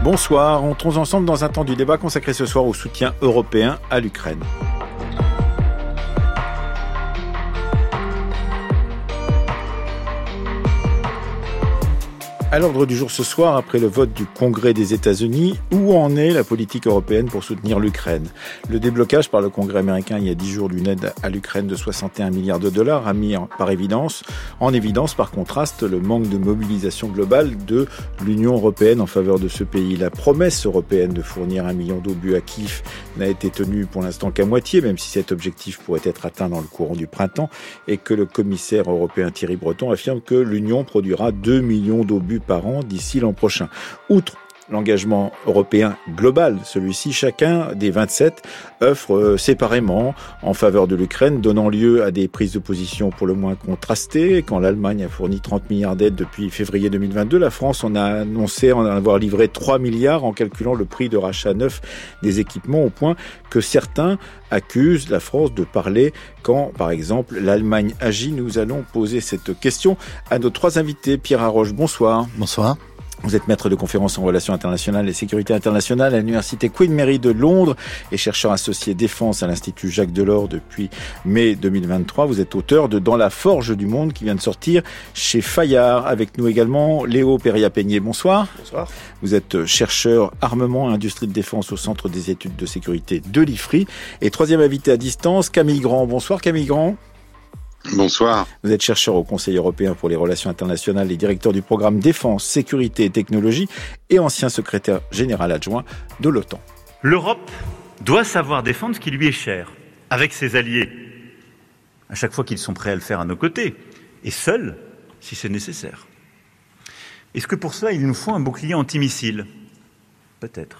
Bonsoir, entrons ensemble dans un temps du débat consacré ce soir au soutien européen à l'Ukraine. À l'ordre du jour ce soir, après le vote du Congrès des États-Unis, où en est la politique européenne pour soutenir l'Ukraine ? Le déblocage par le Congrès américain il y a 10 jours d'une aide à l'Ukraine de 61 milliards de dollars a mis en évidence par contraste le manque de mobilisation globale de l'Union européenne en faveur de ce pays. La promesse européenne de fournir 1 million d'obus à Kiev n'a été tenue pour l'instant qu'à moitié, même si cet objectif pourrait être atteint dans le courant du printemps, et que le commissaire européen Thierry Breton affirme que l'Union produira 2 millions d'obus par an d'ici l'an prochain. Outre l'engagement européen global, celui-ci, chacun des 27 offre séparément en faveur de l'Ukraine, donnant lieu à des prises de position pour le moins contrastées. Quand l'Allemagne a fourni 30 milliards d'aides depuis février 2022, la France en a annoncé en avoir livré 3 milliards en calculant le prix de rachat neuf des équipements, au point que certains accusent la France de parler quand, par exemple, l'Allemagne agit. Nous allons poser cette question à nos trois invités. Pierre Haroche, bonsoir. Bonsoir. Vous êtes maître de conférences en relations internationales et sécurité internationale à l'université Queen Mary de Londres et chercheur associé défense à l'Institut Jacques Delors depuis mai 2023. Vous êtes auteur de Dans la forge du monde qui vient de sortir chez Fayard. Avec nous également Léo Péria-Peigné. Bonsoir. Bonsoir. Vous êtes chercheur armement et industrie de défense au Centre des études de sécurité de l'IFRI. Et troisième invité à distance, Camille Grand. Bonsoir Camille Grand. Bonsoir. Vous êtes chercheur au Conseil européen pour les relations internationales et directeur du programme Défense, Sécurité et Technologie et ancien secrétaire général adjoint de l'OTAN. L'Europe doit savoir défendre ce qui lui est cher, avec ses alliés, à chaque fois qu'ils sont prêts à le faire à nos côtés, et seuls, si c'est nécessaire. Est-ce que pour cela, il nous faut un bouclier antimissile ? Peut-être.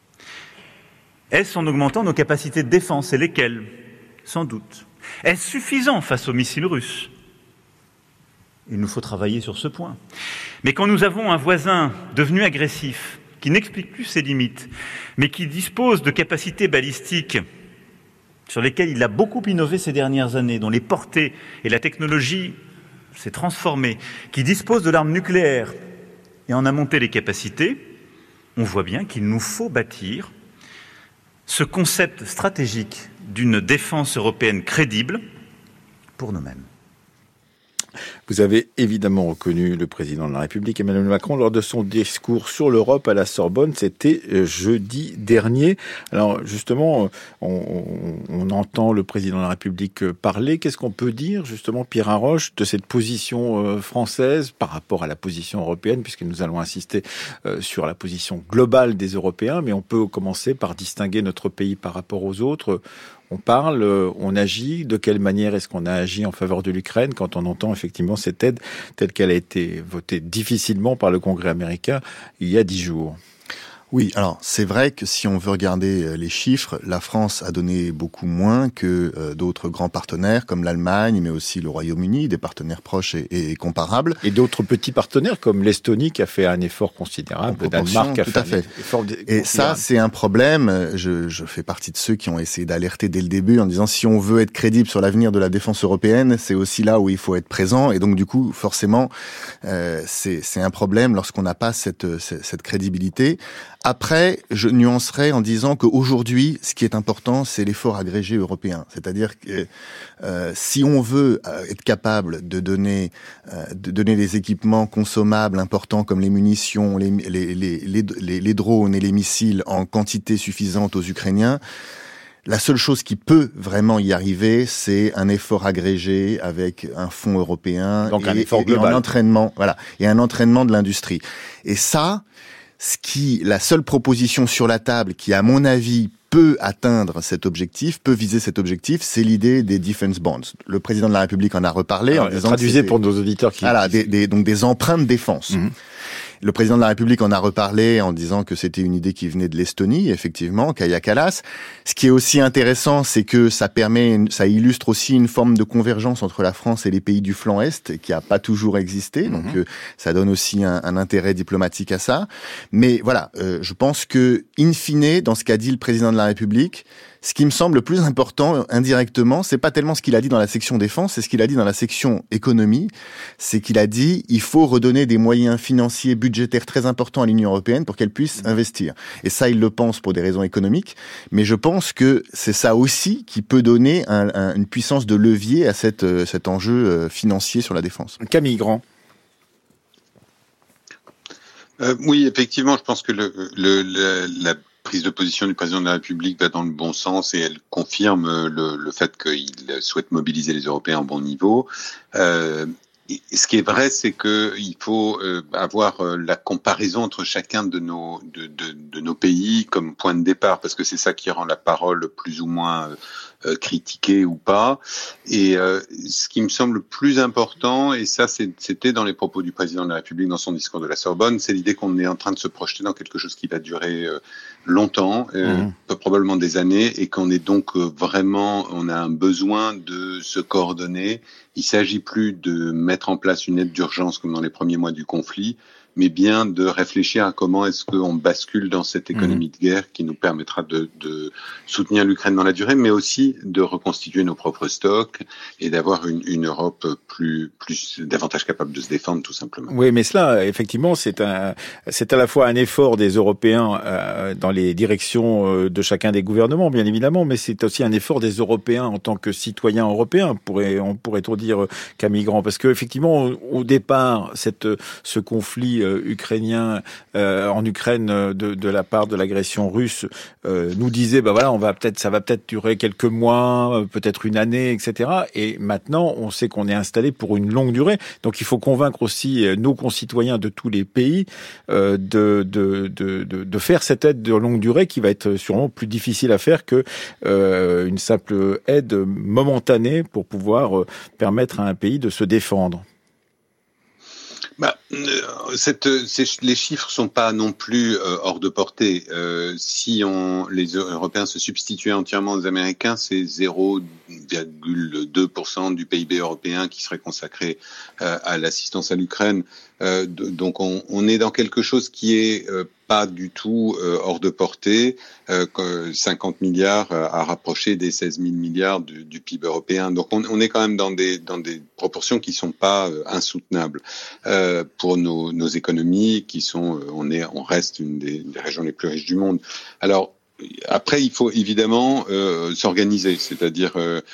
Est-ce en augmentant nos capacités de défense, et lesquelles ? Sans doute. Est-ce suffisant face aux missiles russes ? Il nous faut travailler sur ce point. Mais quand nous avons un voisin devenu agressif, qui n'explique plus ses limites, mais qui dispose de capacités balistiques sur lesquelles il a beaucoup innové ces dernières années, dont les portées et la technologie s'est transformée, qui dispose de l'arme nucléaire et en a monté les capacités, on voit bien qu'il nous faut bâtir ce concept stratégique d'une défense européenne crédible pour nous-mêmes. Vous avez évidemment reconnu le président de la République, Emmanuel Macron, lors de son discours sur l'Europe à la Sorbonne. C'était jeudi dernier. Alors justement, on entend le président de la République parler. Qu'est-ce qu'on peut dire, justement, Pierre Haroche, de cette position française par rapport à la position européenne, puisque nous allons insister sur la position globale des Européens, mais on peut commencer par distinguer notre pays par rapport aux autres. On parle, on agit. De quelle manière est-ce qu'on a agi en faveur de l'Ukraine quand on entend effectivement cette aide telle qu'elle a été votée difficilement par le Congrès américain il y a 10 jours ? Oui, alors c'est vrai que si on veut regarder les chiffres, la France a donné beaucoup moins que d'autres grands partenaires comme l'Allemagne, mais aussi le Royaume-Uni, des partenaires proches et comparables. Et d'autres petits partenaires comme l'Estonie qui a fait un effort considérable, le Danemark qui a fait un effort considérable. Et ça, c'est un problème. Je fais partie de ceux qui ont essayé d'alerter dès le début en disant si on veut être crédible sur l'avenir de la défense européenne, c'est aussi là où il faut être présent. Et donc du coup, forcément, c'est un problème lorsqu'on n'a pas cette crédibilité. Après, je nuancerai en disant qu'aujourd'hui, ce qui est important, c'est l'effort agrégé européen. C'est-à-dire que si on veut être capable de donner des équipements consommables importants comme les munitions, les drones et les missiles en quantité suffisante aux Ukrainiens, la seule chose qui peut vraiment y arriver, c'est un effort agrégé avec un fonds européen. Donc un effort global. Et un entraînement de l'industrie. Et ça, la seule proposition sur la table qui, à mon avis, peut atteindre cet objectif, peut viser cet objectif, c'est l'idée des defense bonds. Le président de la République en a reparlé. Alors, en disant traduisez pour nos auditeurs qui... Voilà, donc des empreintes défense. Mmh. Le président de la République en a reparlé en disant que c'était une idée qui venait de l'Estonie, effectivement, Kaja Kallas. Ce qui est aussi intéressant, c'est que ça illustre aussi une forme de convergence entre la France et les pays du flanc Est, qui a pas toujours existé. Donc, ça donne aussi un intérêt diplomatique à ça. Mais voilà, je pense que, in fine, dans ce qu'a dit le président de la République, Ce qui me semble le plus important, indirectement, c'est pas tellement ce qu'il a dit dans la section défense, c'est ce qu'il a dit dans la section économie. C'est qu'il a dit, il faut redonner des moyens financiers, budgétaires très importants à l'Union européenne pour qu'elle puisse investir. Et ça, il le pense pour des raisons économiques. Mais je pense que c'est ça aussi qui peut donner une puissance de levier à cet enjeu financier sur la défense. Camille Grand. Oui, effectivement, je pense que la prise de position du président de la République va dans le bon sens et elle confirme le fait qu'il souhaite mobiliser les Européens au bon niveau. Ce qui est vrai, c'est que il faut avoir la comparaison entre chacun de nos pays comme point de départ, parce que c'est ça qui rend la parole plus ou moins critiquée ou pas. Et ce qui me semble le plus important, et ça c'était dans les propos du président de la République dans son discours de la Sorbonne, c'est l'idée qu'on est en train de se projeter dans quelque chose qui va durer longtemps, probablement des années, et qu'on est donc on a un besoin de se coordonner. Il s'agit plus de mettre en place une aide d'urgence comme dans les premiers mois du conflit, mais bien de réfléchir à comment est-ce qu'on bascule dans cette économie de guerre qui nous permettra de soutenir l'Ukraine dans la durée, mais aussi de reconstituer nos propres stocks et d'avoir une Europe davantage capable de se défendre, tout simplement. Oui, mais cela, effectivement, c'est à la fois un effort des Européens dans les directions de chacun des gouvernements, bien évidemment, mais c'est aussi un effort des Européens en tant que citoyens européens, on pourrait-on dire, Camille Grand, parce que effectivement, au départ, ce conflit ukrainien en Ukraine de la part de l'agression russe nous disait ça va peut-être durer quelques mois, peut-être une année, etc. Et maintenant on sait qu'on est installé pour une longue durée, donc il faut convaincre aussi nos concitoyens de tous les pays de faire cette aide de longue durée qui va être sûrement plus difficile à faire que une simple aide momentanée pour pouvoir permettre à un pays de se défendre. Les chiffres sont pas non plus hors de portée. Si les Européens se substituaient entièrement aux Américains, c'est 0,2% du PIB européen qui serait consacré à l'assistance à l'Ukraine. Donc on est dans quelque chose qui est pas du tout hors de portée. 50 milliards à rapprocher des 16 000 milliards du PIB européen. Donc on est quand même dans des proportions qui sont pas insoutenables pour nos économies qui sont on reste une des régions les plus riches du monde. Alors après, il faut évidemment s'organiser, c'est-à-dire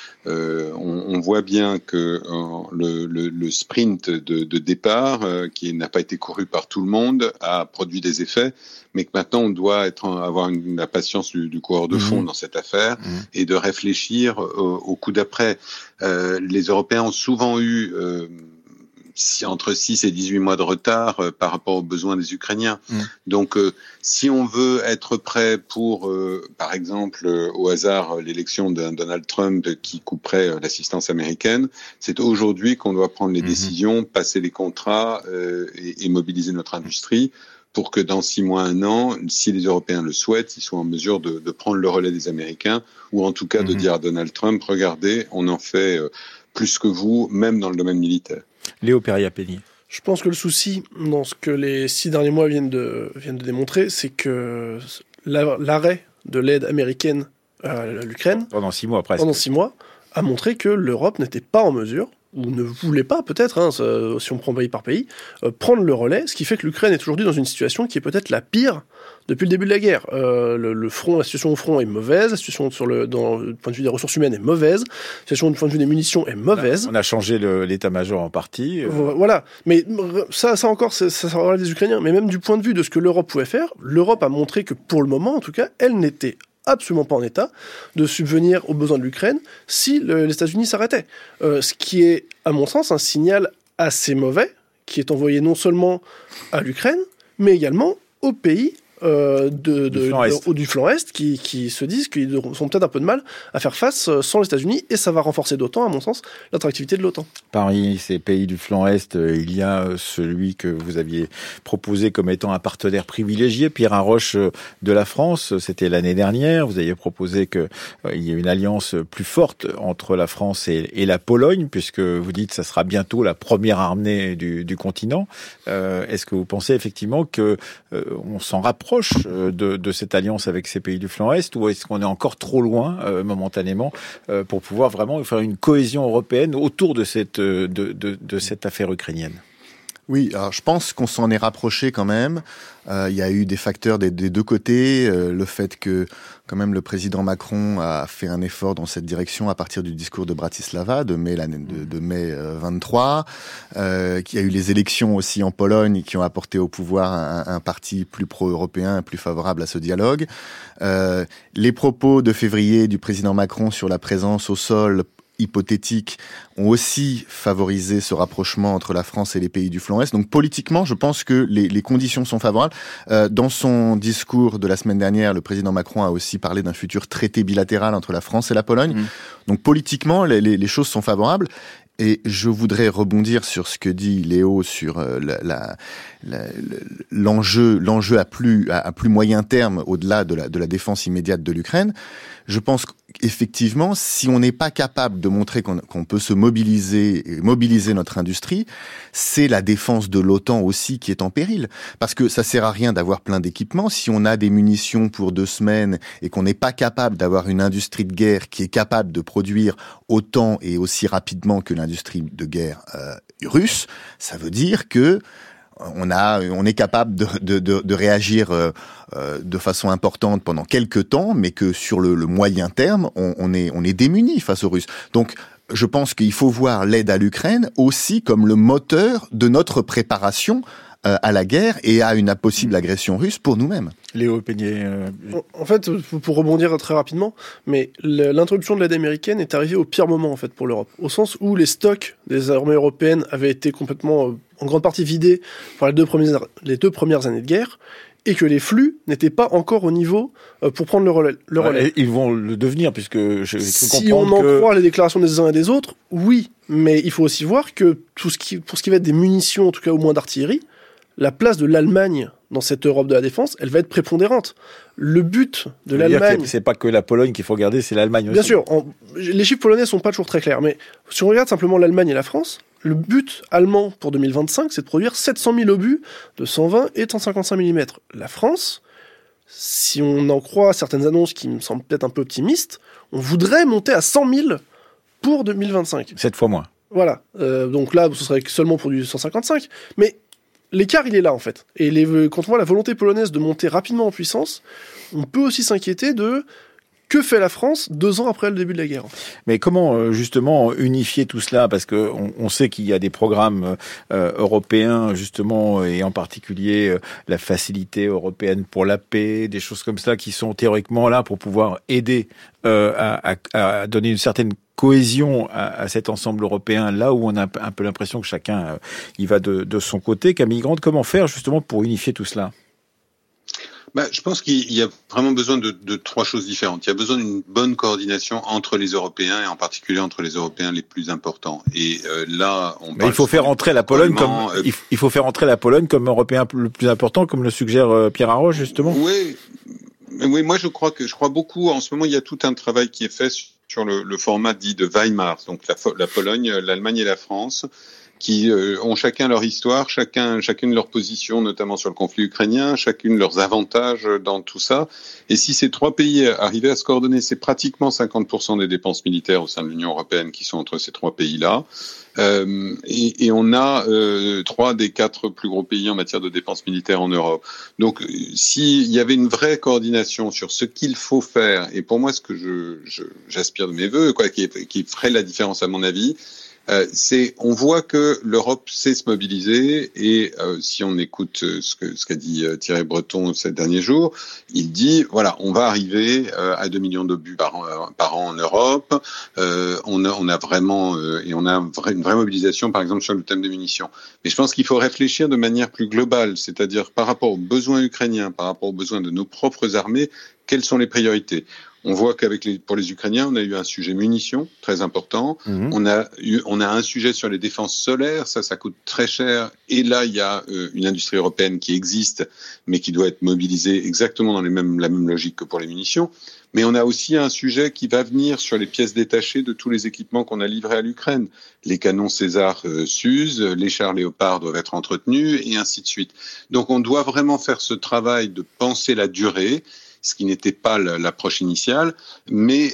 on voit bien que le sprint de départ, qui n'a pas été couru par tout le monde, a produit des effets, mais que maintenant on doit avoir la patience du coureur de fond dans cette affaire et de réfléchir au coup d'après. Les Européens ont souvent eu entre 6 et 18 mois de retard par rapport aux besoins des Ukrainiens. Donc, si on veut être prêt pour, par exemple, au hasard, l'élection d'un Donald Trump qui couperait l'assistance américaine, c'est aujourd'hui qu'on doit prendre les décisions, passer les contrats et mobiliser notre industrie pour que dans 6 mois, 1 an, si les Européens le souhaitent, ils soient en mesure de prendre le relais des Américains, ou en tout cas de dire à Donald Trump, regardez, on en fait plus que vous, même dans le domaine militaire. Léo Peria-Penny. Je pense que le souci, dans ce que les 6 derniers mois viennent de démontrer, c'est que l'arrêt de l'aide américaine à l'Ukraine, pendant 6 mois presque, a montré que l'Europe n'était pas en mesure, ou ne voulait pas peut-être, si on prend pays par pays, prendre le relais, ce qui fait que l'Ukraine est aujourd'hui dans une situation qui est peut-être la pire depuis le début de la guerre. La situation au front est mauvaise, la situation dans le point de vue des ressources humaines est mauvaise, la situation du point de vue des munitions est mauvaise. On a changé l'état-major en partie. Voilà, mais ça encore, ça relève des Ukrainiens. Mais même du point de vue de ce que l'Europe pouvait faire, l'Europe a montré que pour le moment, en tout cas, elle n'était absolument pas en état de subvenir aux besoins de l'Ukraine si les États-Unis s'arrêtaient. Ce qui est, à mon sens, un signal assez mauvais, qui est envoyé non seulement à l'Ukraine, mais également aux pays du flanc Est qui se disent qu'ils ont peut-être un peu de mal à faire face sans les États-Unis, et ça va renforcer d'autant, à mon sens, l'attractivité de l'OTAN. Parmi ces pays du flanc Est, il y a celui que vous aviez proposé comme étant un partenaire privilégié, Pierre Haroche de la France. C'était l'année dernière. Vous aviez proposé qu'il y ait une alliance plus forte entre la France et la Pologne, puisque vous dites que ça sera bientôt la première armée du continent. Est-ce que vous pensez effectivement que on s'en rapproche proche de cette alliance avec ces pays du flanc Est, ou est-ce qu'on est encore trop loin momentanément pour pouvoir vraiment faire une cohésion européenne autour de cette affaire ukrainienne? Oui, alors je pense qu'on s'en est rapproché quand même. Il y a eu des facteurs des deux côtés. Le fait que, quand même, le président Macron a fait un effort dans cette direction à partir du discours de Bratislava de mai 23. Qu'il y a eu les élections aussi en Pologne qui ont apporté au pouvoir un parti plus pro-européen, plus favorable à ce dialogue. Les propos de février du président Macron sur la présence au sol hypothétiques ont aussi favorisé ce rapprochement entre la France et les pays du flanc Est. Donc politiquement, je pense que les conditions sont favorables. Dans son discours de la semaine dernière, le président Macron a aussi parlé d'un futur traité bilatéral entre la France et la Pologne. Donc politiquement, les choses sont favorables. Et je voudrais rebondir sur ce que dit Léo sur l'enjeu à plus moyen terme, au-delà de la défense immédiate de l'Ukraine. Je pense qu'effectivement, si on n'est pas capable de montrer qu'on peut se mobiliser et mobiliser notre industrie, c'est la défense de l'OTAN aussi qui est en péril. Parce que ça sert à rien d'avoir plein d'équipements si on a des munitions pour 2 semaines et qu'on n'est pas capable d'avoir une industrie de guerre qui est capable de produire autant et aussi rapidement que l'industrie de guerre russe. Ça veut dire que on est capable de réagir de façon importante pendant quelques temps, mais que sur le moyen terme, on est démuni face aux Russes. Donc, je pense qu'il faut voir l'aide à l'Ukraine aussi comme le moteur de notre préparation à la guerre et à une possible agression russe pour nous-mêmes. Léo Peigné. En fait, pour rebondir très rapidement, mais l'introduction de l'aide américaine est arrivée au pire moment en fait pour l'Europe, au sens où les stocks des armées européennes avaient été complètement, en grande partie vidés par les deux premières années de guerre, et que les flux n'étaient pas encore au niveau pour prendre le relais. Ils vont le devenir, puisque si on en croit les déclarations des uns et des autres, oui, mais il faut aussi voir que pour ce qui va être des munitions, en tout cas au moins d'artillerie, la place de l'Allemagne dans cette Europe de la défense, elle va être prépondérante. Le but de l'Allemagne... C'est pas que la Pologne qu'il faut regarder, c'est l'Allemagne aussi. Bien sûr, les chiffres polonais sont pas toujours très clairs, mais si on regarde simplement l'Allemagne et la France, le but allemand pour 2025, c'est de produire 700 000 obus de 120 et 155 mm. La France, si on en croit certaines annonces qui me semblent peut-être un peu optimistes, on voudrait monter à 100 000 pour 2025. 7 fois moins. Voilà. Donc là, ce serait seulement pour du 155, mais... l'écart, il est là, en fait. Et quand on voit la volonté polonaise de monter rapidement en puissance, on peut aussi s'inquiéter de que fait la France 2 ans après le début de la guerre. Mais comment, justement, unifier tout cela? Parce que on sait qu'il y a des programmes européens, justement, et en particulier la facilité européenne pour la paix, des choses comme ça qui sont théoriquement là pour pouvoir aider à donner une certaine cohésion à cet ensemble européen, là où on a un peu l'impression que chacun y va de son côté. Camille Grande, comment faire justement pour unifier tout cela? Je pense qu'il y a vraiment besoin de 3 choses différentes. Il y a besoin d'une bonne coordination entre les Européens et en particulier entre les Européens les plus importants. Et là, il faut faire entrer la Pologne il faut faire entrer la Pologne comme Européen le plus important, comme le suggère Pierre Haroche, justement. Oui, moi je crois beaucoup. En ce moment, il y a tout un travail qui est fait sur le format dit de Weimar, donc la Pologne, l'Allemagne et la France, qui ont chacun leur histoire, chacune leur position, notamment sur le conflit ukrainien, chacune leurs avantages dans tout ça. Et si ces 3 pays arrivaient à se coordonner, c'est pratiquement 50% des dépenses militaires au sein de l'Union européenne qui sont entre ces 3 pays-là. Et on a 3 des 4 plus gros pays en matière de dépenses militaires en Europe. Donc, s'il y avait une vraie coordination sur ce qu'il faut faire, et pour moi, ce que j'aspire de mes vœux, qui ferait la différence à mon avis, on voit que l'Europe sait se mobiliser et si on écoute ce qu'a dit Thierry Breton ces derniers jours, il dit voilà, on va arriver à 2 millions d'obus par an en Europe. On a vraiment et on a une vraie mobilisation, par exemple sur le thème des munitions. Mais je pense qu'il faut réfléchir de manière plus globale, c'est-à-dire par rapport aux besoins ukrainiens, par rapport aux besoins de nos propres armées, quelles sont les priorités? On voit pour les Ukrainiens, on a eu un sujet munitions très important. On a un sujet sur les défenses solaires, ça coûte très cher. Et là, il y a une industrie européenne qui existe, mais qui doit être mobilisée exactement dans la même logique que pour les munitions. Mais on a aussi un sujet qui va venir sur les pièces détachées de tous les équipements qu'on a livrés à l'Ukraine. Les canons César s'usent, les chars Léopard doivent être entretenus, et ainsi de suite. Donc on doit vraiment faire ce travail de penser la durée, ce qui n'était pas l'approche initiale, mais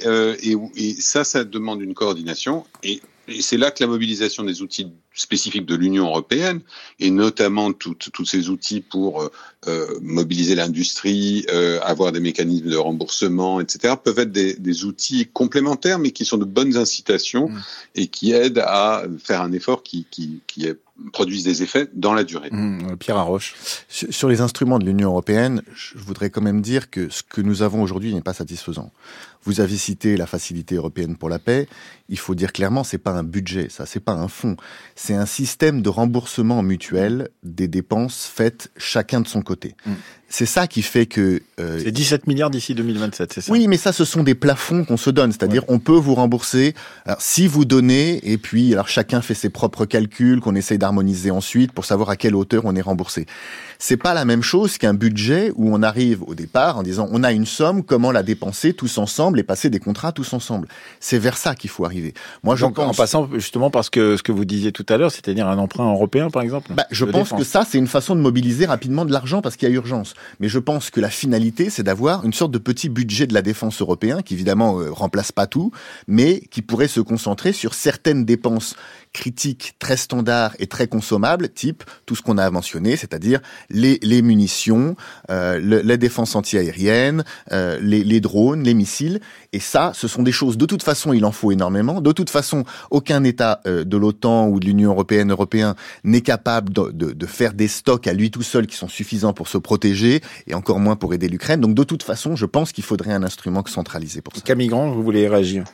et ça demande une coordination, et c'est là que la mobilisation des outils spécifiques de l'Union européenne, et notamment tous ces outils pour mobiliser l'industrie, avoir des mécanismes de remboursement, etc., peuvent être des outils complémentaires, mais qui sont de bonnes incitations et qui aident à faire un effort qui produisent des effets dans la durée. Pierre Haroche. Sur les instruments de l'Union européenne, je voudrais quand même dire que ce que nous avons aujourd'hui n'est pas satisfaisant. Vous avez cité la Facilité européenne pour la paix. Il faut dire clairement, c'est pas un budget, ça, c'est pas un fonds. C'est un système de remboursement mutuel des dépenses faites chacun de son côté. C'est ça qui fait que... c'est 17 milliards d'ici 2027, c'est ça? Oui, mais ça, ce sont des plafonds qu'on se donne. C'est-à-dire, on peut vous rembourser. Alors, si vous donnez, et puis, alors chacun fait ses propres calculs, qu'on essaye d'harmoniser ensuite pour savoir à quelle hauteur on est remboursé. C'est pas la même chose qu'un budget où on arrive au départ en disant, on a une somme, comment la dépenser tous ensemble et passer des contrats tous ensemble. C'est vers ça qu'il faut arriver. Moi, je pense... En passant, justement, parce que ce que vous disiez tout à l'heure, c'est-à-dire un emprunt européen, par exemple? Je pense que ça, c'est une façon de mobiliser rapidement de l'argent parce qu'il y a urgence. Mais je pense que la finalité, c'est d'avoir une sorte de petit budget de la défense européen qui, évidemment, remplace pas tout, mais qui pourrait se concentrer sur certaines dépenses critiques, très standards et très consommables, type tout ce qu'on a mentionné, c'est-à-dire les munitions, la défense antiaérienne, les drones, les missiles. Et ça, ce sont des choses, de toute façon, il en faut énormément. De toute façon, aucun État de l'OTAN ou de l'Union européen n'est capable de faire des stocks à lui tout seul qui sont suffisants pour se protéger, et encore moins pour aider l'Ukraine. Donc de toute façon, je pense qu'il faudrait un instrument centralisé pour ça. Camille Grand, vous voulez réagir?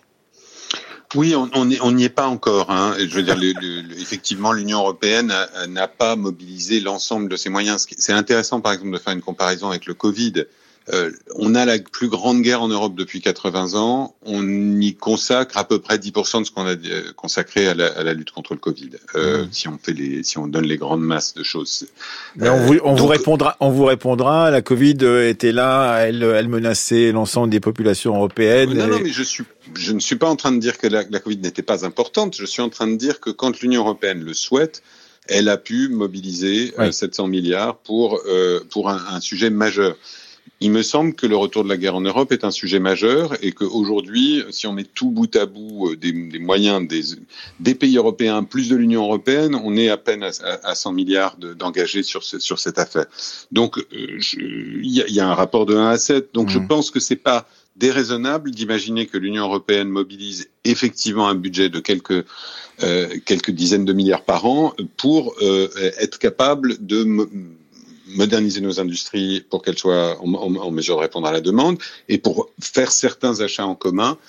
Oui, on n'y est pas encore. Je veux dire, effectivement, l'Union européenne n'a pas mobilisé l'ensemble de ses moyens. C'est intéressant, par exemple, de faire une comparaison avec le Covid. On a la plus grande guerre en Europe depuis 80 ans. On y consacre à peu près 10% de ce qu'on a consacré à la lutte contre le Covid. Si on donne les grandes masses de choses. Mais on vous répondra. La Covid était là, elle menaçait l'ensemble des populations européennes. Non, mais je ne suis pas en train de dire que la Covid n'était pas importante. Je suis en train de dire que quand l'Union européenne le souhaite, elle a pu mobiliser 700 milliards pour un sujet majeur. Il me semble que le retour de la guerre en Europe est un sujet majeur et qu'aujourd'hui, si on met tout bout à bout des moyens des pays européens plus de l'Union européenne, on est à peine à 100 milliards d'engagés sur cette affaire. Donc, il y a un rapport de 1 à 7. Donc, je pense que c'est pas déraisonnable d'imaginer que l'Union européenne mobilise effectivement un budget de quelques dizaines de milliards par an pour être capable de moderniser nos industries pour qu'elles soient en mesure de répondre à la demande et pour faire certains achats en commun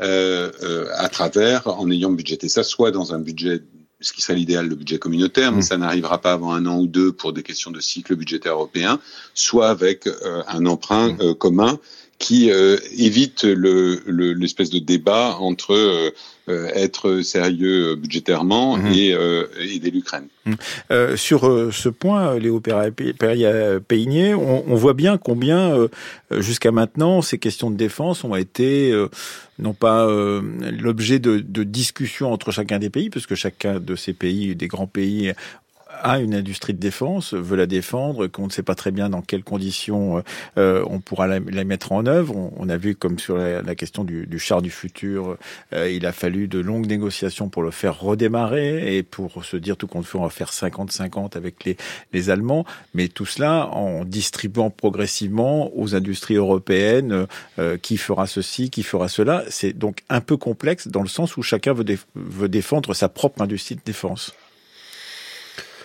en ayant budgété ça, soit dans un budget, ce qui serait l'idéal, le budget communautaire, mais ça n'arrivera pas avant 1 an ou 2 pour des questions de cycle budgétaire européen, soit avec un emprunt commun qui évite l'espèce de débat entre être sérieux budgétairement et aider l'Ukraine. Sur ce point, Léo Perillat-Peigné, on voit bien combien, jusqu'à maintenant, ces questions de défense ont été non pas l'objet de discussions entre chacun des pays, parce que chacun de ces pays, des grands pays, a une industrie de défense, veut la défendre, qu'on ne sait pas très bien dans quelles conditions on pourra la mettre en œuvre. On a vu comme sur la question du char du futur, il a fallu de longues négociations pour le faire redémarrer et pour se dire tout compte fait on va faire 50-50 avec les Allemands, mais tout cela en distribuant progressivement aux industries européennes qui fera ceci, qui fera cela. C'est donc un peu complexe dans le sens où chacun veut défendre sa propre industrie de défense.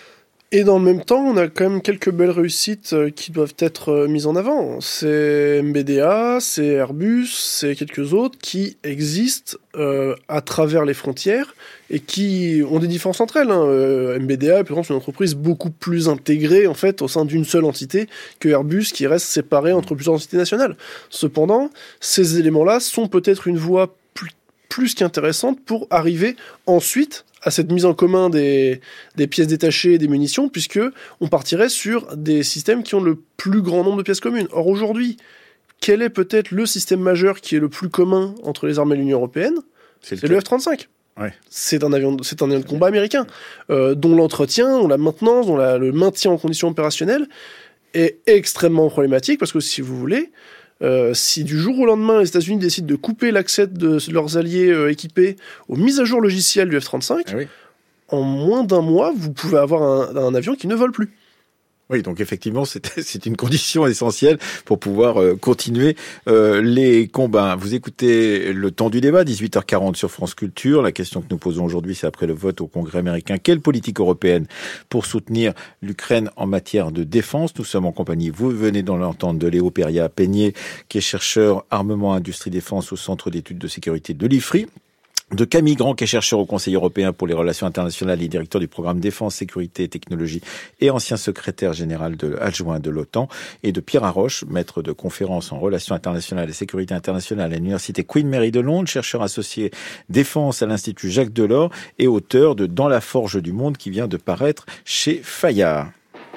Et dans le même temps, on a quand même quelques belles réussites qui doivent être mises en avant. C'est MBDA, c'est Airbus, c'est quelques autres qui existent à travers les frontières et qui ont des différences entre elles. MBDA, par exemple, c'est une entreprise beaucoup plus intégrée en fait au sein d'une seule entité que Airbus, qui reste séparée entre plusieurs entités nationales. Cependant, ces éléments-là sont peut-être une voie plus qu'intéressante pour arriver ensuite à cette mise en commun des pièces détachées et des munitions, puisque on partirait sur des systèmes qui ont le plus grand nombre de pièces communes. Or aujourd'hui, quel est peut-être le système majeur qui est le plus commun entre les armées de l'Union européenne ? C'est le F-35. Ouais. C'est un avion de combat américain, dont l'entretien, dont la maintenance, dont le maintien en conditions opérationnelles est extrêmement problématique, parce que si vous voulez, si du jour au lendemain les États-Unis décident de couper l'accès de leurs alliés équipés aux mises à jour logicielles du F-35, en moins d'un mois, vous pouvez avoir un avion qui ne vole plus. Oui, donc effectivement, c'est une condition essentielle pour pouvoir continuer les combats. Vous écoutez le temps du débat, 18h40 sur France Culture. La question que nous posons aujourd'hui, c'est après le vote au Congrès américain. Quelle politique européenne pour soutenir l'Ukraine en matière de défense ? Nous sommes en compagnie, vous venez d'en l'entendre, de Léo Peria-Peigné, qui est chercheur armement, industrie, défense au Centre d'études de sécurité de l'IFRI. De Camille Grand, qui est chercheur au Conseil européen pour les relations internationales et directeur du programme Défense, Sécurité et Technologie et ancien secrétaire général adjoint de l'OTAN, et de Pierre Haroche, maître de conférences en relations internationales et sécurité internationale à l'Université Queen Mary de Londres, chercheur associé défense à l'Institut Jacques Delors et auteur de Dans la forge du monde qui vient de paraître chez Fayard.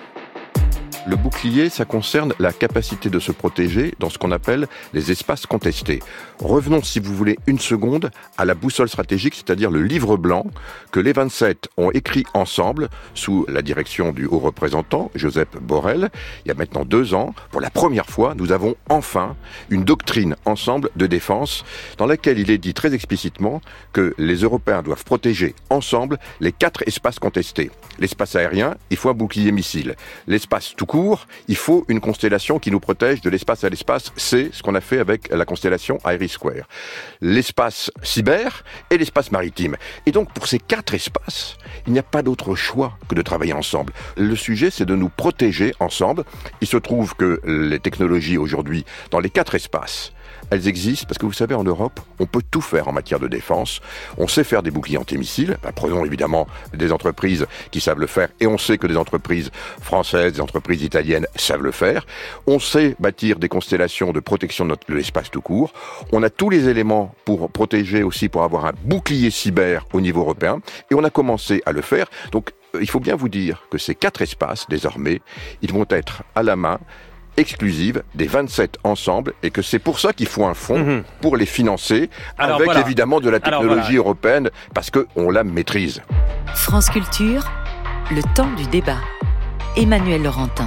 Le bouclier, ça concerne la capacité de se protéger dans ce qu'on appelle les espaces contestés. Revenons, si vous voulez, une seconde à la boussole stratégique, c'est-à-dire le livre blanc que les 27 ont écrit ensemble sous la direction du haut représentant, Josep Borrell. Il y a maintenant 2 ans, pour la première fois, nous avons enfin une doctrine ensemble de défense dans laquelle il est dit très explicitement que les Européens doivent protéger ensemble les 4 espaces contestés. L'espace aérien, il faut un bouclier missile. L'espace tout court, il faut une constellation qui nous protège de l'espace à l'espace. C'est ce qu'on a fait avec la constellation IRIS². L'espace cyber et l'espace maritime. Et donc, pour ces 4 espaces, il n'y a pas d'autre choix que de travailler ensemble. Le sujet, c'est de nous protéger ensemble. Il se trouve que les technologies aujourd'hui, dans les 4 espaces, elles existent parce que vous savez, en Europe, on peut tout faire en matière de défense. On sait faire des boucliers antimissiles. Prenons évidemment des entreprises qui savent le faire, et on sait que des entreprises françaises, des entreprises italiennes savent le faire. On sait bâtir des constellations de protection de l'espace tout court. On a tous les éléments pour protéger aussi, pour avoir un bouclier cyber au niveau européen, et on a commencé à le faire. Donc, il faut bien vous dire que ces 4 espaces, désormais, ils vont être à la main exclusive des 27 ensemble, et que c'est pour ça qu'il faut un fonds pour les financer, avec évidemment de la technologie européenne, parce qu'on la maîtrise. France Culture, le temps du débat. Emmanuel Laurentin.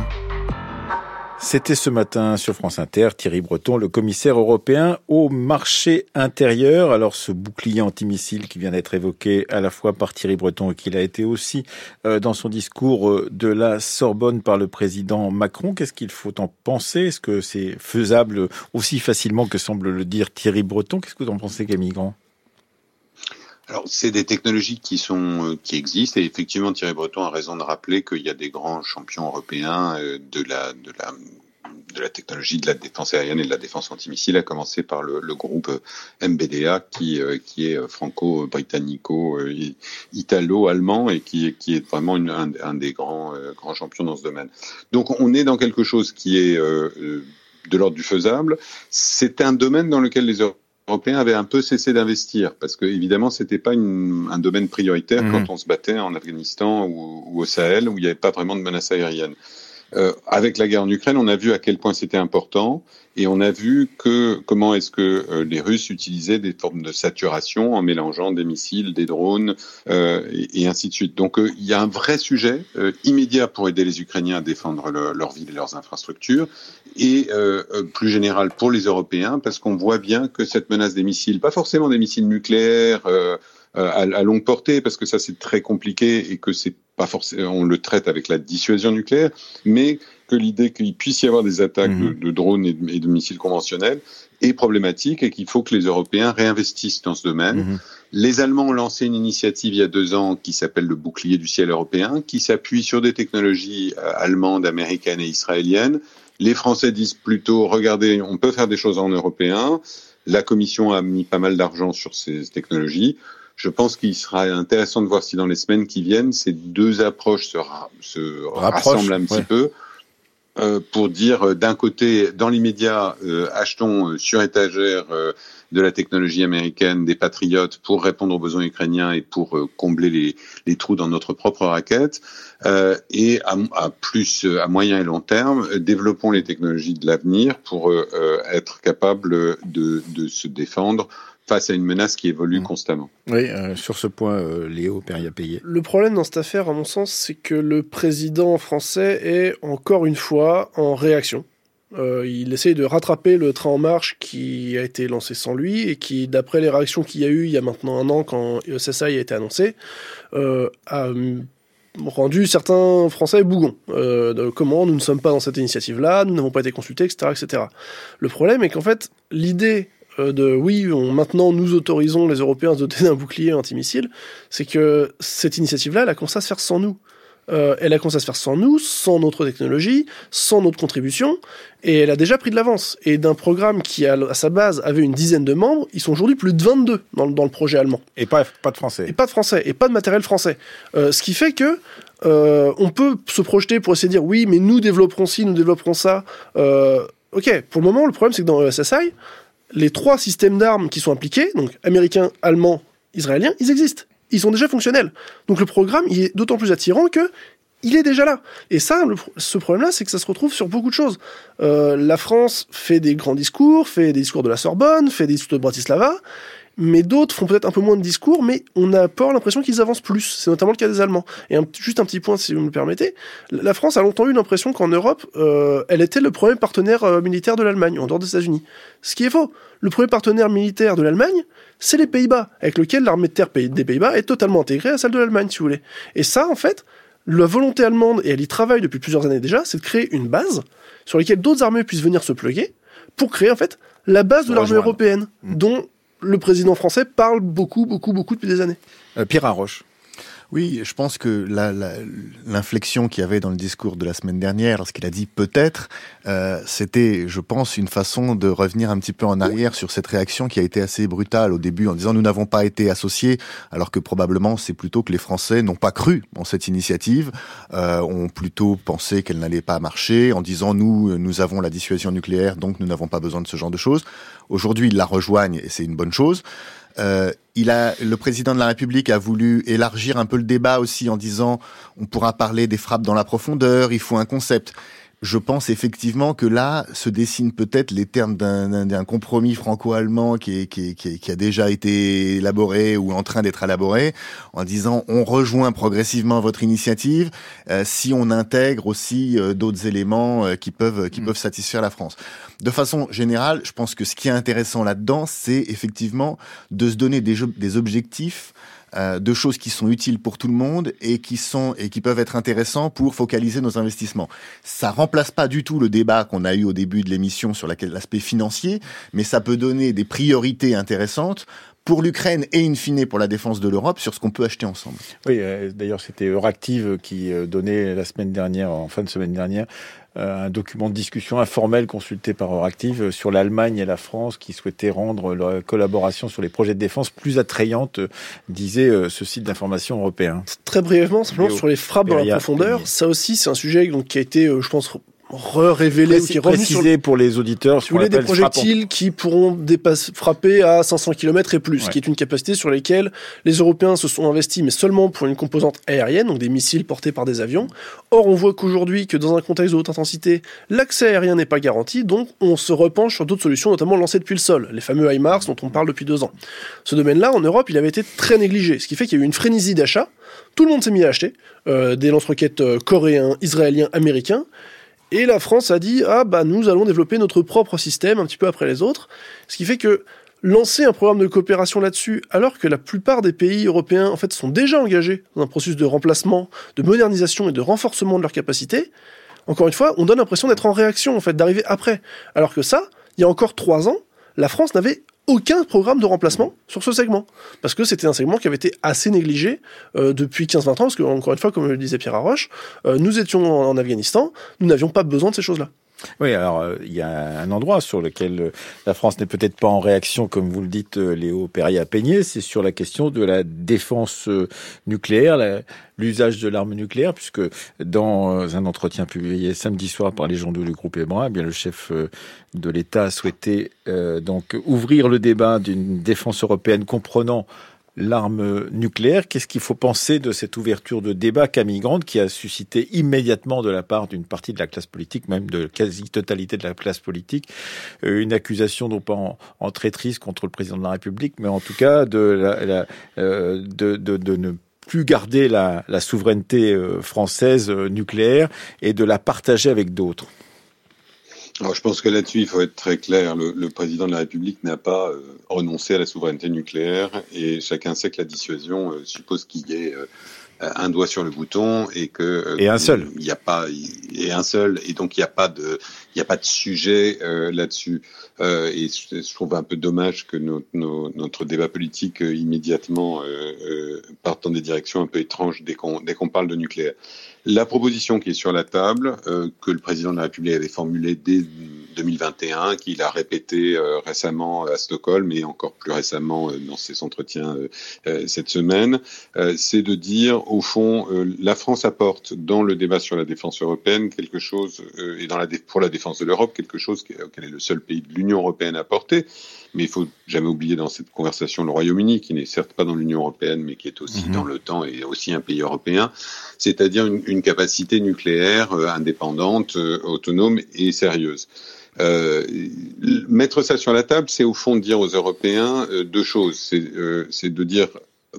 C'était ce matin sur France Inter, Thierry Breton, le commissaire européen au marché intérieur. Alors ce bouclier antimissile qui vient d'être évoqué à la fois par Thierry Breton et qu'il a été aussi dans son discours de la Sorbonne par le président Macron, qu'est-ce qu'il faut en penser ? Est-ce que c'est faisable aussi facilement que semble le dire Thierry Breton ? Qu'est-ce que vous en pensez, Camille Grand ? Alors, c'est des technologies qui existent, et effectivement, Thierry Breton a raison de rappeler qu'il y a des grands champions européens de la technologie de la défense aérienne et de la défense antimissile, à commencer par le groupe MBDA, qui est franco-britannico-italo-allemand, et qui est vraiment un des grands champions dans ce domaine. Donc, on est dans quelque chose qui est de l'ordre du faisable. C'est un domaine dans lequel les Européens avaient un peu cessé d'investir, parce que évidemment c'était pas un domaine prioritaire quand on se battait en Afghanistan ou au Sahel, où il n'y avait pas vraiment de menace aérienne. Avec la guerre en Ukraine, on a vu à quel point c'était important, et on a vu comment est-ce que les Russes utilisaient des formes de saturation en mélangeant des missiles, des drones, et ainsi de suite. Donc il y a un vrai sujet immédiat pour aider les Ukrainiens à défendre leur ville et leurs infrastructures, et plus général pour les Européens, parce qu'on voit bien que cette menace des missiles, pas forcément des missiles nucléaires à longue portée, parce que ça c'est très compliqué et que c'est pas forcément, on le traite avec la dissuasion nucléaire, mais que l'idée qu'il puisse y avoir des attaques de drones et de missiles conventionnels est problématique, et qu'il faut que les Européens réinvestissent dans ce domaine. Les Allemands ont lancé une initiative il y a 2 ans qui s'appelle le bouclier du ciel européen, qui s'appuie sur des technologies allemandes, américaines et israéliennes. Les Français disent plutôt, regardez, on peut faire des choses en européen. La Commission a mis pas mal d'argent sur ces technologies. Je pense qu'il sera intéressant de voir si dans les semaines qui viennent, ces 2 approches se rassemblent un petit peu pour dire, d'un côté, dans l'immédiat, achetons sur étagère de la technologie américaine, des patriotes pour répondre aux besoins ukrainiens et pour combler les trous dans notre propre raquette. Et à moyen et long terme, développons les technologies de l'avenir pour être capables de se défendre face à une menace qui évolue constamment. Oui, sur ce point, Léo Perriat-Payet. Le problème dans cette affaire, à mon sens, c'est que le président français est encore une fois en réaction. Il essaye de rattraper le train en marche qui a été lancé sans lui et qui, d'après les réactions qu'il y a eu il y a maintenant 1 an quand ESSI a été annoncé, a rendu certains Français bougons. Comment nous ne sommes pas dans cette initiative-là, nous n'avons pas été consultés, etc., etc. Le problème est qu'en fait, l'idée maintenant nous autorisons les Européens à se doter d'un bouclier antimissile, c'est que cette initiative-là, elle a commencé à se faire sans nous. Elle a commencé à se faire sans nous, sans notre technologie, sans notre contribution, et elle a déjà pris de l'avance. Et d'un programme qui, à sa base, avait une dizaine de membres, ils sont aujourd'hui plus de 22 dans le projet allemand. Et pas de Français. Et pas de Français, et pas de matériel français. Ce qui fait que on peut se projeter pour essayer de dire oui, mais nous développerons ci, nous développerons ça. Ok, pour le moment, le problème, c'est que dans ESSI, les 3 systèmes d'armes qui sont impliqués, donc américains, allemands, israéliens, ils existent. Ils sont déjà fonctionnels. Donc le programme, il est d'autant plus attirant que il est déjà là. Et ça, ce problème-là, c'est que ça se retrouve sur beaucoup de choses. La France fait des grands discours, fait des discours de la Sorbonne, fait des discours de Bratislava, mais d'autres font peut-être un peu moins de discours, mais on a pas l'impression qu'ils avancent plus. C'est notamment le cas des Allemands. Et juste un petit point, si vous me le permettez. La France a longtemps eu l'impression qu'en Europe, elle était le premier partenaire militaire de l'Allemagne, en dehors des États-Unis. Ce qui est faux. Le premier partenaire militaire de l'Allemagne, c'est les Pays-Bas, avec lequel l'armée de terre des Pays-Bas est totalement intégrée à celle de l'Allemagne, si vous voulez. Et ça, en fait, la volonté allemande, et elle y travaille depuis plusieurs années déjà, c'est de créer une base sur laquelle d'autres armées puissent venir se plugger pour créer, en fait, la base de l'armée européenne, dont le président français parle beaucoup depuis des années. Pierre Haroche. Oui, je pense que l'inflexion qu'il y avait dans le discours de la semaine dernière, lorsqu'il a dit peut-être, c'était, je pense, une façon de revenir un petit peu en arrière sur cette réaction qui a été assez brutale au début en disant nous n'avons pas été associés, alors que probablement c'est plutôt que les Français n'ont pas cru en cette initiative, ont plutôt pensé qu'elle n'allait pas marcher, en disant nous avons la dissuasion nucléaire, donc nous n'avons pas besoin de ce genre de choses. Aujourd'hui, ils la rejoignent et c'est une bonne chose. Le président de la République a voulu élargir un peu le débat aussi en disant on pourra parler des frappes dans la profondeur, il faut un concept. Je pense effectivement que là se dessinent peut-être les termes d'un compromis franco-allemand qui a déjà été élaboré ou en train d'être élaboré, en disant on rejoint progressivement votre initiative si on intègre aussi d'autres éléments qui peuvent satisfaire la France. De façon générale, je pense que ce qui est intéressant là-dedans, c'est effectivement de se donner des objectifs de choses qui sont utiles pour tout le monde et qui peuvent être intéressants pour focaliser nos investissements. Ça remplace pas du tout le débat qu'on a eu au début de l'émission sur l'aspect financier, mais ça peut donner des priorités intéressantes pour l'Ukraine et in fine pour la défense de l'Europe sur ce qu'on peut acheter ensemble. Oui, d'ailleurs c'était Euractiv qui donnait en fin de semaine dernière, un document de discussion informel consulté par Euractiv sur l'Allemagne et la France qui souhaitaient rendre leur collaboration sur les projets de défense plus attrayante, disait ce site d'information européen. Très brièvement, simplement sur les frappes dans la profondeur, ça aussi c'est un sujet qui a été, je pense, révélé ou qui est revenu précisé pour les auditeurs. Si vous voulez, des projectiles qui pourront frapper à 500 km et plus, qui est une capacité sur laquelle les Européens se sont investis, mais seulement pour une composante aérienne, donc des missiles portés par des avions. Or, on voit qu'aujourd'hui, que dans un contexte de haute intensité, l'accès aérien n'est pas garanti, donc on se repenche sur d'autres solutions, notamment lancées depuis le sol, les fameux HIMARS dont on parle depuis 2 ans. Ce domaine-là, en Europe, il avait été très négligé, ce qui fait qu'il y a eu une frénésie d'achat. Tout le monde s'est mis à acheter des lance-roquettes coréens, israéliens, américains. Et la France a dit nous allons développer notre propre système un petit peu après les autres, ce qui fait que lancer un programme de coopération là-dessus, alors que la plupart des pays européens en fait sont déjà engagés dans un processus de remplacement, de modernisation et de renforcement de leurs capacités, encore une fois, on donne l'impression d'être en réaction en fait, d'arriver après, alors que ça, il y a encore 3 ans, la France n'avait aucun programme de remplacement sur ce segment. Parce que c'était un segment qui avait été assez négligé depuis 15-20 ans, parce que, encore une fois, comme le disait Pierre Haroche, nous étions en Afghanistan, nous n'avions pas besoin de ces choses-là. Oui, alors il y a un endroit sur lequel la France n'est peut-être pas en réaction, comme vous le dites, Léo Perriat-Peigné, c'est sur la question de la défense nucléaire, l'usage de l'arme nucléaire, puisque dans un entretien publié samedi soir par les journaux du groupe EBRA, eh bien le chef de l'État a souhaité donc ouvrir le débat d'une défense européenne comprenant l'arme nucléaire. Qu'est-ce qu'il faut penser de cette ouverture de débat, Camille Grande, qui a suscité immédiatement de la part d'une partie de la classe politique, même de quasi-totalité de la classe politique, une accusation non pas en traîtrise contre le président de la République, mais en tout cas de ne plus garder la souveraineté française nucléaire et de la partager avec d'autres. Alors, je pense que là-dessus, il faut être très clair. Le président de la République n'a pas renoncé à la souveraineté nucléaire, et chacun sait que la dissuasion suppose qu'il y ait un doigt sur le bouton et que et un seul. Il n'y a pas et un seul, et donc il n'y a pas de sujet là-dessus. Et je trouve un peu dommage que notre débat politique immédiatement parte dans des directions un peu étranges dès qu'on parle de nucléaire. La proposition qui est sur la table, que le président de la République avait formulée dès 2021, qu'il a répété récemment à Stockholm et encore plus récemment dans ses entretiens cette semaine, c'est de dire, au fond, la France apporte dans le débat sur la défense européenne quelque chose, et pour la défense de l'Europe, quelque chose qu'elle est le seul pays de l'Union européenne à apporter. Mais il faut jamais oublier dans cette conversation le Royaume-Uni, qui n'est certes pas dans l'Union européenne, mais qui est aussi dans l'OTAN et aussi un pays européen, c'est-à-dire une capacité nucléaire indépendante, autonome et sérieuse. Mettre ça sur la table, c'est au fond dire aux Européens deux choses. C'est de dire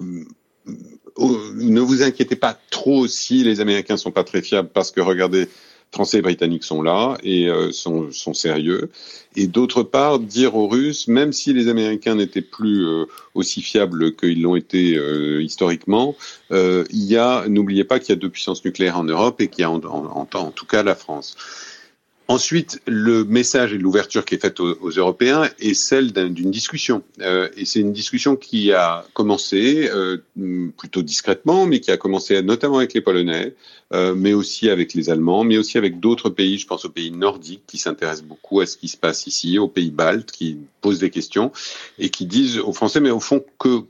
ne vous inquiétez pas trop si les Américains sont pas très fiables, parce que regardez, Français et Britanniques sont là et sont sérieux. Et d'autre part, dire aux Russes, même si les Américains n'étaient plus aussi fiables qu'ils l'ont été historiquement, n'oubliez pas qu'il y a 2 puissances nucléaires en Europe et qu'il y a en tout cas la France. Ensuite, le message et l'ouverture qui est faite aux Européens est celle d'une discussion. Et c'est une discussion qui a commencé plutôt discrètement, mais qui a commencé notamment avec les Polonais, mais aussi avec les Allemands, mais aussi avec d'autres pays. Je pense aux pays nordiques qui s'intéressent beaucoup à ce qui se passe ici, aux pays baltes qui posent des questions et qui disent aux Français, mais au fond,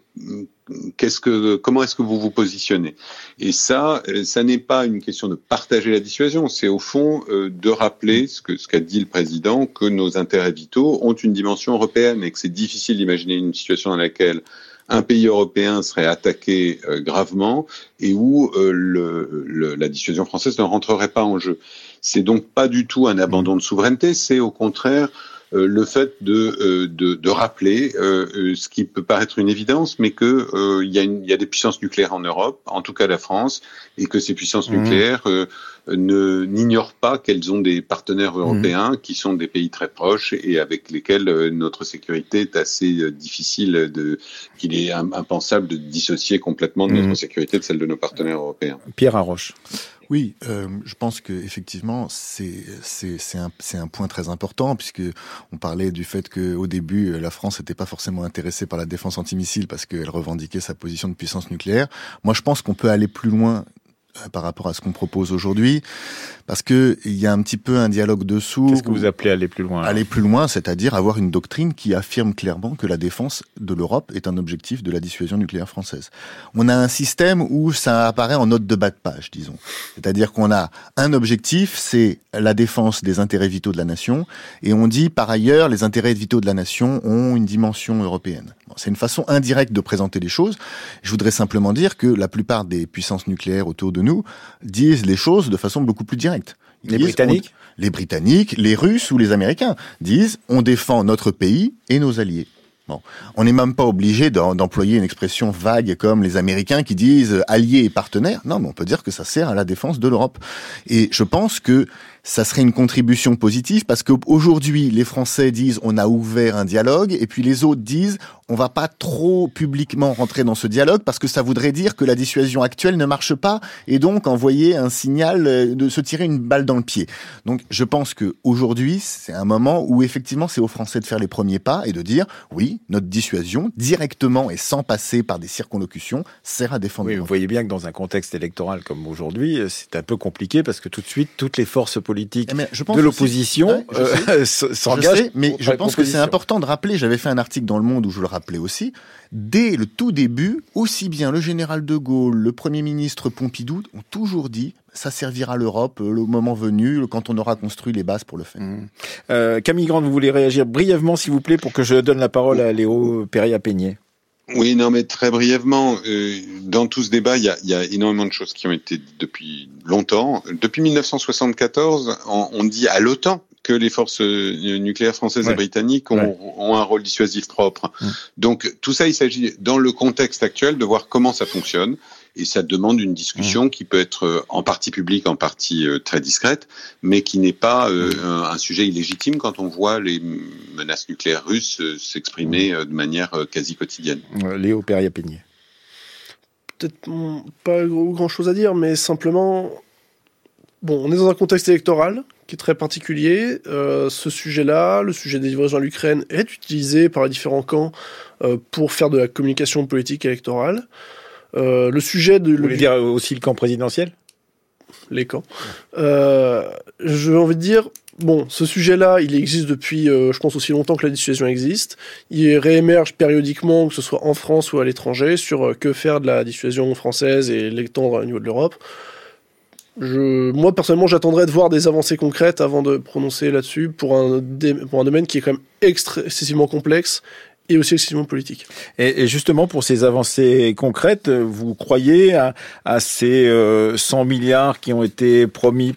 comment est-ce que vous vous positionnez? Et ça n'est pas une question de partager la dissuasion, c'est au fond de rappeler ce qu'a dit le président, que nos intérêts vitaux ont une dimension européenne et que c'est difficile d'imaginer une situation dans laquelle un pays européen serait attaqué gravement et où la dissuasion française ne rentrerait pas en jeu. C'est donc pas du tout un abandon de souveraineté, c'est au contraire le fait de rappeler ce qui peut paraître une évidence, mais que il y a des puissances nucléaires en Europe, en tout cas la France, et que ces puissances nucléaires n'ignorent pas qu'elles ont des partenaires européens qui sont des pays très proches et avec lesquels notre sécurité est assez difficile, qu'il est impensable de dissocier complètement de notre sécurité de celle de nos partenaires européens. Pierre Haroche. Oui, je pense que effectivement c'est un point très important, puisque on parlait du fait que au début la France n'était pas forcément intéressée par la défense antimissile parce qu'elle revendiquait sa position de puissance nucléaire. Moi, je pense qu'on peut aller plus loin par rapport à ce qu'on propose aujourd'hui, parce que il y a un petit peu un dialogue dessous. Qu'est-ce que vous appelez aller plus loin? Aller plus loin, c'est-à-dire avoir une doctrine qui affirme clairement que la défense de l'Europe est un objectif de la dissuasion nucléaire française. On a un système où ça apparaît en note de bas de page, disons. C'est-à-dire qu'on a un objectif, c'est la défense des intérêts vitaux de la nation, et on dit par ailleurs les intérêts vitaux de la nation ont une dimension européenne. Bon, c'est une façon indirecte de présenter les choses. Je voudrais simplement dire que la plupart des puissances nucléaires autour de nous disent les choses de façon beaucoup plus directe. Les Britanniques, les Russes ou les Américains disent on défend notre pays et nos alliés. Bon, on n'est même pas obligé d'employer une expression vague comme les Américains qui disent alliés et partenaires. Non, mais on peut dire que ça sert à la défense de l'Europe. Et je pense que ça serait une contribution positive, parce qu'aujourd'hui, les Français disent on a ouvert un dialogue, et puis les autres disent on va pas trop publiquement rentrer dans ce dialogue parce que ça voudrait dire que la dissuasion actuelle ne marche pas et donc envoyer un signal de se tirer une balle dans le pied. Donc je pense que aujourd'hui c'est un moment où effectivement c'est aux Français de faire les premiers pas et de dire oui, notre dissuasion directement et sans passer par des circonlocutions sert à défendre. Oui, vous voyez bien que dans un contexte électoral comme aujourd'hui, c'est un peu compliqué parce que tout de suite toutes les forces politiques de l'opposition s'engagent. Mais je pense que c'est important de rappeler. J'avais fait un article dans Le Monde où je le rappelais aussi. Dès le tout début, aussi bien le général de Gaulle, le Premier ministre Pompidou ont toujours dit ça servira l'Europe le moment venu, quand on aura construit les bases pour le faire. Camille Grande, vous voulez réagir brièvement, s'il vous plaît, pour que je donne la parole à Léo Péria-Peigné. Oui, non, mais très brièvement, dans tout ce débat, il y a énormément de choses qui ont été dites depuis longtemps. Depuis 1974, on dit à l'OTAN que les forces nucléaires françaises et britanniques ont un rôle dissuasif propre. Donc tout ça, il s'agit, dans le contexte actuel, de voir comment ça fonctionne. Et ça demande une discussion qui peut être en partie publique, en partie très discrète, mais qui n'est pas un sujet illégitime quand on voit les menaces nucléaires russes s'exprimer de manière quasi quotidienne. Léo Péria-Peigné. Peut-être pas grand-chose à dire, mais simplement, on est dans un contexte électoral qui est très particulier. Ce sujet-là, le sujet des livraisons à l'Ukraine, est utilisé par les différents camps pour faire de la communication politique électorale. Le sujet de... Vous voulez dire aussi le camp présidentiel ? Les camps. J'ai envie de dire, ce sujet-là, il existe depuis, je pense, aussi longtemps que la dissuasion existe. Il réémerge périodiquement, que ce soit en France ou à l'étranger, sur que faire de la dissuasion française et l'étendre au niveau de l'Europe. Moi, personnellement, j'attendrais de voir des avancées concrètes avant de prononcer là-dessus pour un domaine qui est quand même excessivement complexe et aussi excessivement politique. Et justement, pour ces avancées concrètes, vous croyez à ces 100 milliards qui ont été promis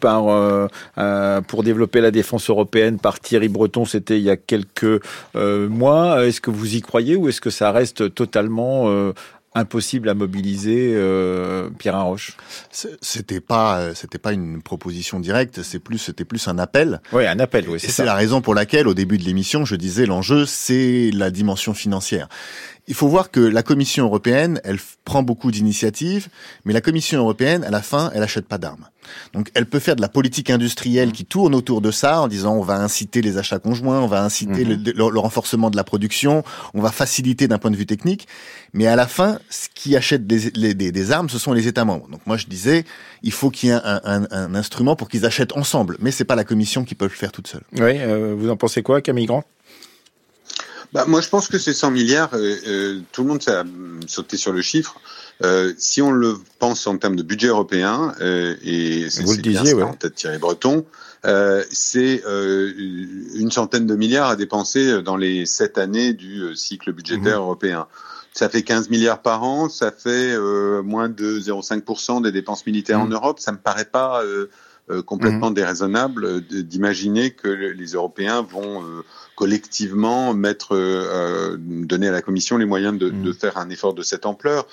pour développer la défense européenne par Thierry Breton, c'était il y a quelques mois. Est-ce que vous y croyez ou est-ce que ça reste totalement impossible à mobiliser, Pierre Haroche? C'était pas une proposition directe, c'était plus un appel. Oui, un appel, oui. C'est la raison pour laquelle, au début de l'émission, je disais l'enjeu, c'est la dimension financière. Il faut voir que la Commission européenne, elle prend beaucoup d'initiatives, mais la Commission européenne, à la fin, elle achète pas d'armes. Donc, elle peut faire de la politique industrielle qui tourne autour de ça, en disant on va inciter les achats conjoints, on va inciter le renforcement de la production, on va faciliter d'un point de vue technique, mais à la fin, ce qui achète des armes, ce sont les États membres. Donc moi, je disais, il faut qu'il y ait un instrument pour qu'ils achètent ensemble, mais c'est pas la Commission qui peut le faire toute seule. Oui, vous en pensez quoi, Camille Grand? Moi, je pense que ces 100 milliards, tout le monde s'est sauté sur le chiffre. Si on le pense en termes de budget européen, et c'est bien ce qu'a en tête Thierry Breton, c'est une centaine de milliards à dépenser dans les 7 années du cycle budgétaire européen. Ça fait 15 milliards par an, ça fait moins de 0,5% des dépenses militaires en Europe. Ça me paraît pas complètement déraisonnable d'imaginer que les Européens vont collectivement donner à la Commission les moyens de faire un effort de cette ampleur.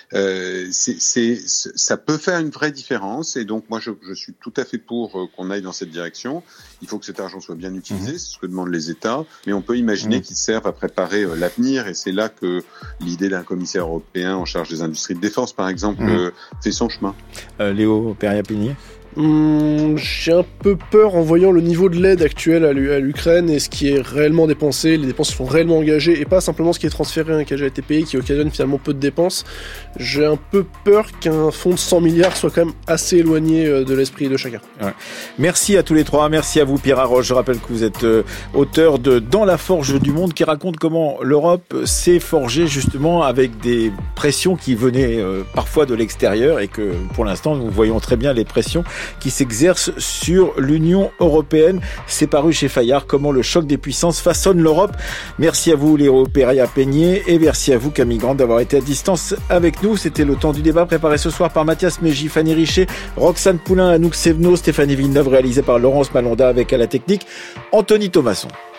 Ça peut faire une vraie différence et donc moi je suis tout à fait pour qu'on aille dans cette direction. Il faut que cet argent soit bien utilisé, c'est ce que demandent les États, mais on peut imaginer qu'il serve à préparer l'avenir et c'est là que l'idée d'un commissaire européen en charge des industries de défense, par exemple, fait son chemin. Léo Péria-Peigné. J'ai un peu peur en voyant le niveau de l'aide actuelle à l'Ukraine et ce qui est réellement dépensé, les dépenses qui sont réellement engagées et pas simplement ce qui est transféré, qui a déjà été payé, qui occasionne finalement peu de dépenses. J'ai un peu peur qu'un fonds de 100 milliards soit quand même assez éloigné de l'esprit de chacun. Ouais. Merci à tous les trois, merci à vous Pierre Haroche. Je rappelle que vous êtes auteur de Dans la forge du monde qui raconte comment l'Europe s'est forgée justement avec des pressions qui venaient parfois de l'extérieur et que pour l'instant nous voyons très bien les pressions qui s'exerce sur l'Union européenne. C'est paru chez Fayard, comment le choc des puissances façonne l'Europe. Merci à vous Léo Péria-Peigné et merci à vous Camille Grande d'avoir été à distance avec nous. C'était le temps du débat préparé ce soir par Mathias Mégy, Fanny Richer, Roxane Poulain, Anouk Sévenot, Stéphanie Villeneuve, réalisé par Laurence Malonda avec à la technique Anthony Thomasson.